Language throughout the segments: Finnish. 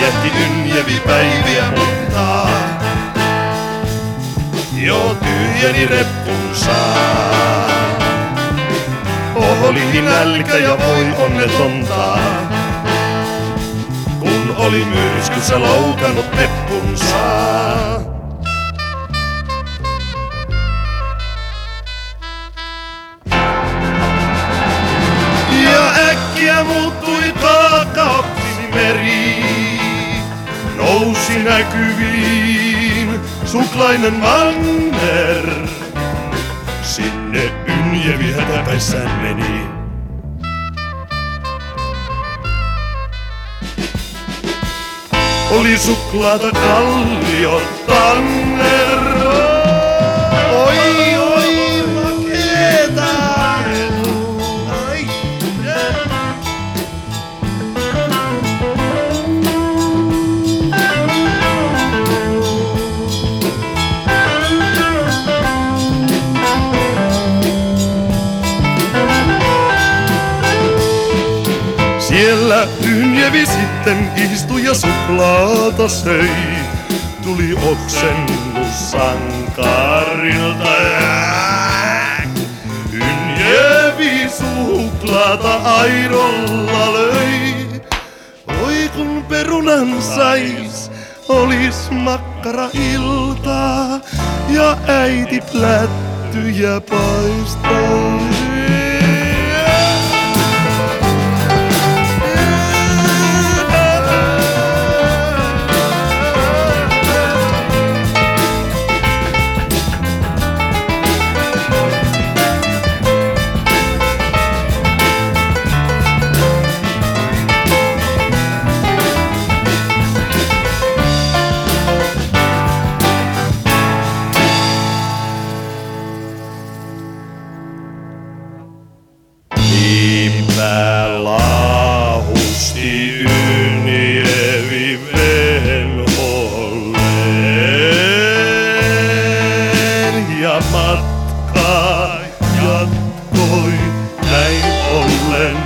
vietti Ynjävi päiviä montaa. Jo tyhjeni reppunsa. Oli nälkä ja voi onnetonta, kun oli myrskyssä loukannut neppunsa. Ja äkkiä muuttui taakaksi meri, nousi näkyviin suklainen manner. Sinne Ynjävi hätäpäissään meni. Oli suklaata kalliot tanner. Oi, oi, makeeta. Ai, siellä Ynjävi sitten istui ja suklaata söi. Tuli oksennus sankarilta. Ynjävi suklaata aidolla löi. Oi kun perunan sais, olis makkara-iltaa ja äiti plättyjä paistaa. Niinpä laahusti Ynjävi venholleen ja matka jatkoi näin ollen.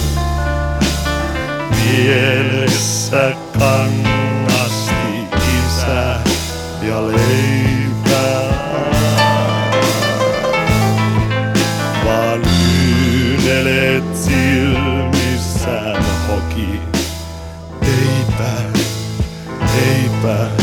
Mielessä kannasti isä ja leipää. Kyyneleet silmissään hoki. Eipä.